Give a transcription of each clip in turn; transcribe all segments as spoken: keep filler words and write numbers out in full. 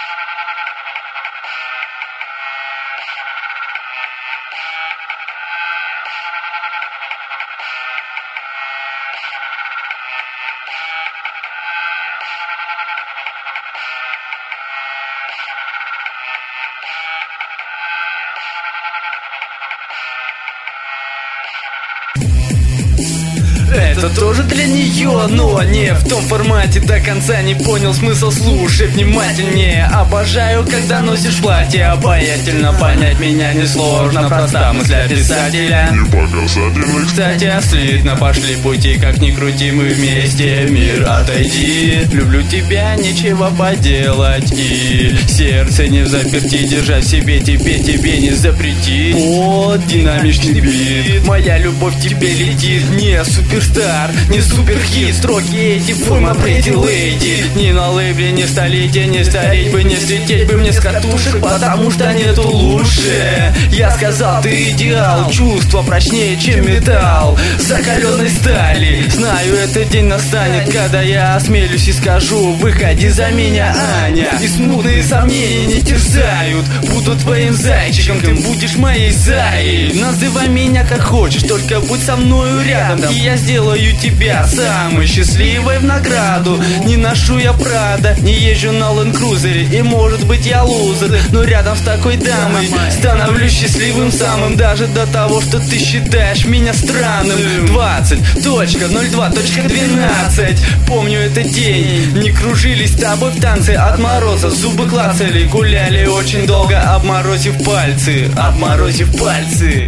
Это тоже для нее, но не в том формате. До конца не понял смысл, слушай внимательнее. Обожаю, когда носишь платье обаятельно. Понять меня несложно, проста мысль для писателя. Не по касательной. Кстати, слитно пошли пути, как ни крути, мы вместе. Мир, отойди, люблю тебя, нечего поделать. И сердце не в заперти, держать в себе, тебе, тебе не запрети. Вот динамичный бит, моя любовь к тебе летит. Не суперстар, не суперхит, строки эти, форма Pretty Lady. Ни на лейбле, ни столетия, не стареть бы, не слететь бы мне с катушек, потому что нету лучше. Я сказал, ты идеал, чувство прочнее, чем металл закаленной стали. Знаю, этот день настанет, когда я осмелюсь и скажу: выходи за меня, Аня. И смутные сомнения не терзают, буду твоим зайчиком, ты будешь моей заей. Называй меня как хочешь, только будь со мною рядом, и я сделаю тебя самой счастливой в награду. Не ношу я Прада, не езжу на ленд-крузере, и может быть я лузер, но рядом с такой дамой становлюсь счастливым самым, даже до того, что ты считаешь меня странным. Двадцать точка ноль два точка двенадцать. Помню этот день, не кружились с тобой в танце от мороза, зубы клацали, гуляли очень долго, обморозив пальцы, обморозив пальцы.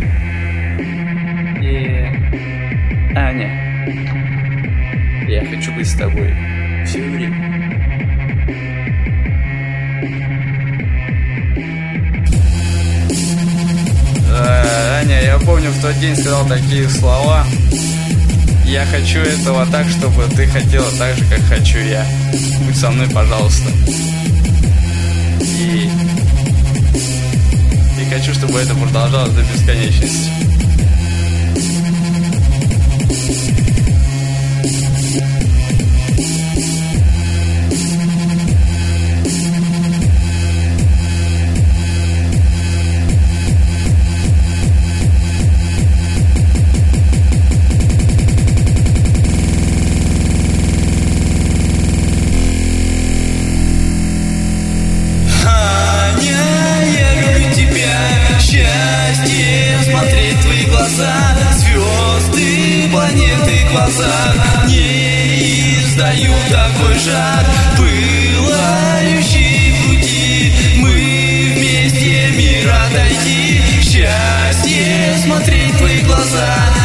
Аня, я хочу быть с тобой все время. А, Аня, я помню, в тот день сказал такие слова: я хочу этого так, чтобы ты хотела так же, как хочу я. Будь со мной, пожалуйста. И, и хочу, чтобы это продолжалось до бесконечности. Смотреть твои глаза, звезды, планеты, глаза не издают такой жар, пылающий в груди. Мы вместе, мир, отойди. Счастье смотреть твои глаза.